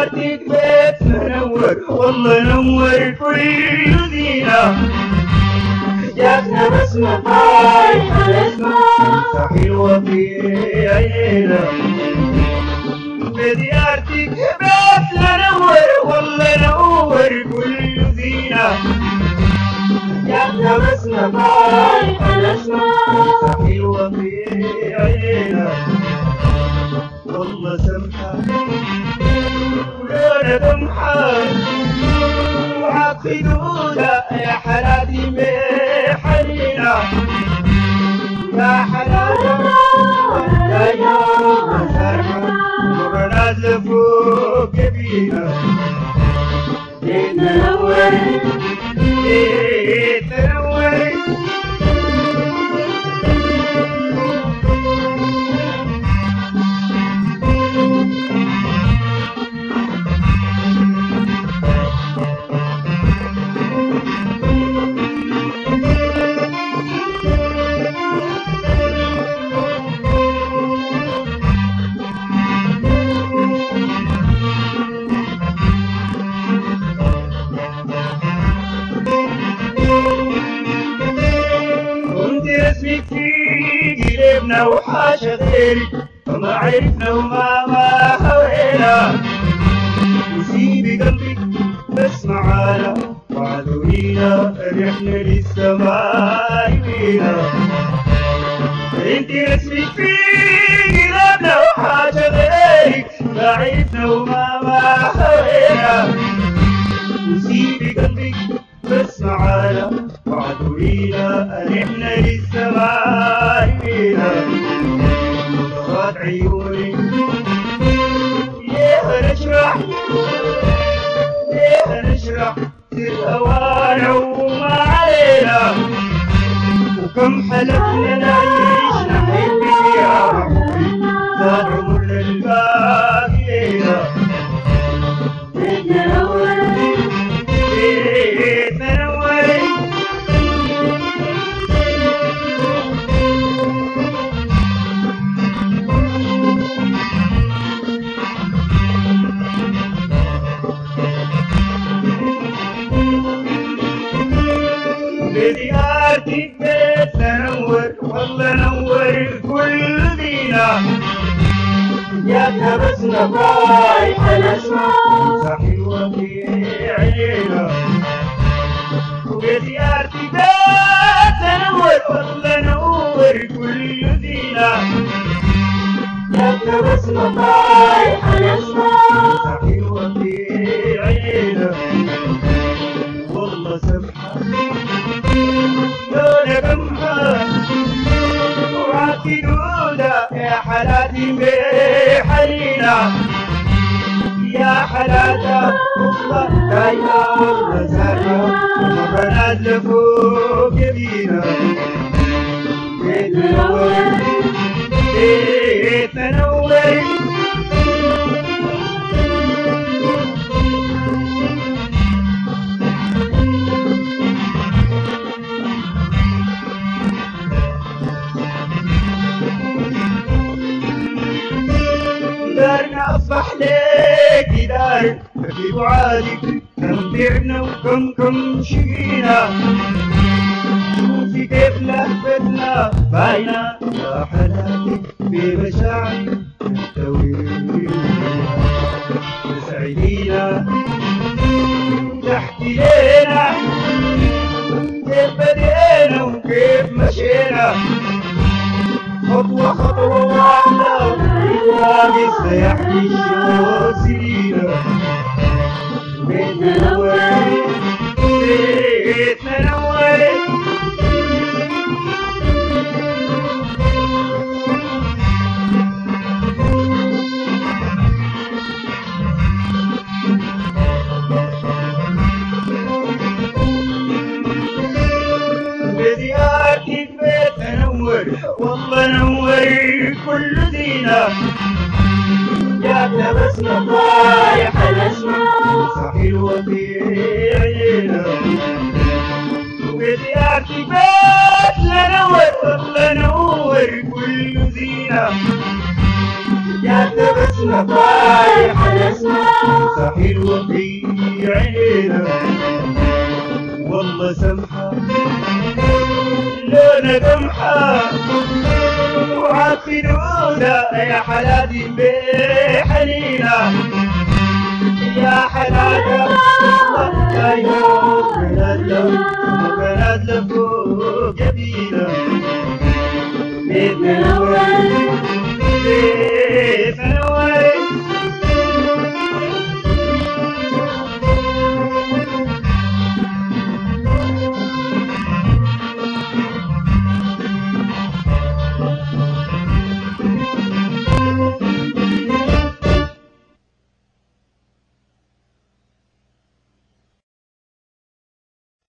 بديارتك بيت منور والله نور كل زينة جاتنا بسمة طايحة الاسماء حلوة في عينينا بديارتك بيت منور والله نور كل زينة جاتنا بسمة طايحة الاسماء حلوة في عينينا والله سمحة ولولا دمحة وعقدونا يا حلاتي حنينة يا حلاتي يا يوم سرحة ونازل فوق بينا ننور تنور اسمك في قلبنا وحاشا غيرك وما عرفنا وما هوينا وسيبي قلبك بس معانا وعذورينا رحنا للسماء بينا انت اسمك في قلبنا وحاشا غيرك ما عرفنا وما هوينا وسيبي قلبك بس معانا وعدوينا أنحنا للسماء بينا ضغط عيوني ليه نشرح سر هوانا وما علينا وكم حلفنا نعيش نحبك يا ربي زاد عمرنا الباقي لينا بديارتك بيت نور والله نور كل زينة جاتنا بسمة طايحة الاسماء حلوة في عينينا وبديارتك بيت نور والله نور كل زينة جاتنا بسمة طايحة الاسماء حلوة في عينينا والله سمحة لولا دمحة وعقدونا يا حلاتي حنينة يا حلاتة والله دايما سهرة وبنات فوق بينا تنور تنور دارنا أصبح ليك دار في بعادك كم بعنا وكم شقينا شوفي كيف لهفتنا باينة يا حلاتك بمشاعرك الطويلة تسعدينا تحكي لنا كيف بدينا وكيف مشينا خطوة خطوة واحدة لسه يحكي الشوق سنينا بيتنا نورت بيتنا نورت بديارتك بيتنا نور والله نور كل زينة جاتنا بسمة طايحة الاسماء حلوة في عينينا وبديارتك بيتنا نور والله نور كل زينة جاتنا بسمة طايحة الاسماء حلوة في عينينا والله سمحة لونها قمحة وعافنونا يا حلاتي بحنينة يا حلاتة والله يوم بنات لفوق جبينة بيتنا